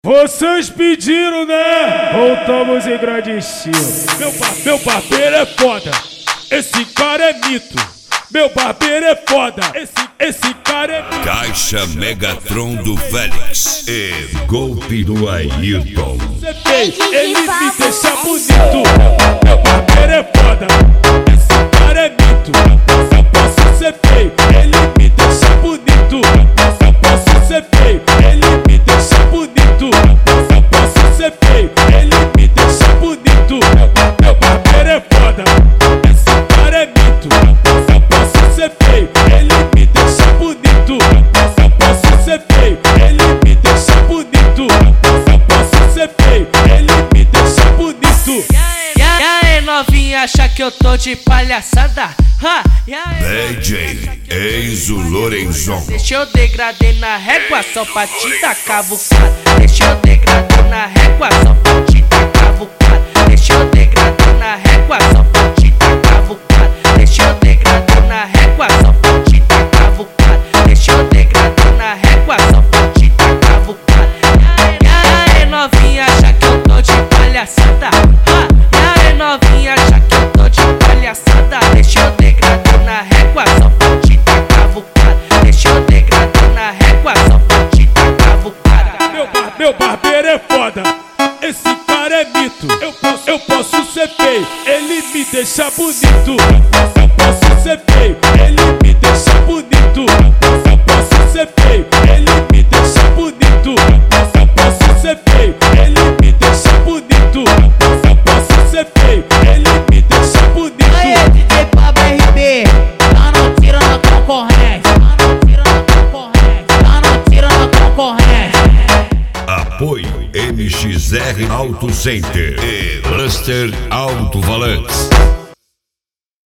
Vocês pediram, né? Voltamos em grande estilo. Meu barbeiro é foda, esse cara é mito. Meu barbeiro é foda, esse cara é mito. Caixa Megatron do Félix e golpe do Ailton. Ele me deixa bonito. Meu barbeiro é foda, esse cara é mito. Só posso ser feio, ele me deixa bonito. Só posso ser feio, ele me deixa bonito. Só posso ser feio, ele me deixa bonito. Meu barbeiro é foda, esse cara é mito. Só posso ser feio, ele me deixa bonito. Só posso ser feio, ele me deixa bonito. Só posso ser feio, ele me deixa bonito. E aí, novinha, acha que eu tô de palhaçada? DJ Enzo Lorenzon. Deixa eu degradar na régua só pra te dar cavucada. Deixa eu degradar na régua só pra te dar cavucada. Deixa eu degradar na régua só pra te dar cavucada. Deixa eu degradar na régua só pra te dar cavucada. Deixa eu degradar na régua só pra te dar cavucada. E aí, novinha, acha que eu tô de palhaçada? E aí, novinha, acha que eu tô de palhaçada? Deixa eu degradar na régua só pra te dar cavucada. Deixa eu degradar na régua só pra te dar cavucada. Meu barbeiro é foda, esse cara é mito. Eu posso ser feio, ele me deixa bonito. Só posso ser feio, ele me deixa bonito. Só posso ser feio, ele me deixa bonito. Só posso ser feio, ele me deixa bonito. Só posso ser feio, ele me deixa bonito. Aê, DJ Pablo RB, tá não tirando a concorrência. Tá não tirando a concorrência. Tá não tirando a concorrência. Apoio MXR Auto Center e Luster Alto Volantes.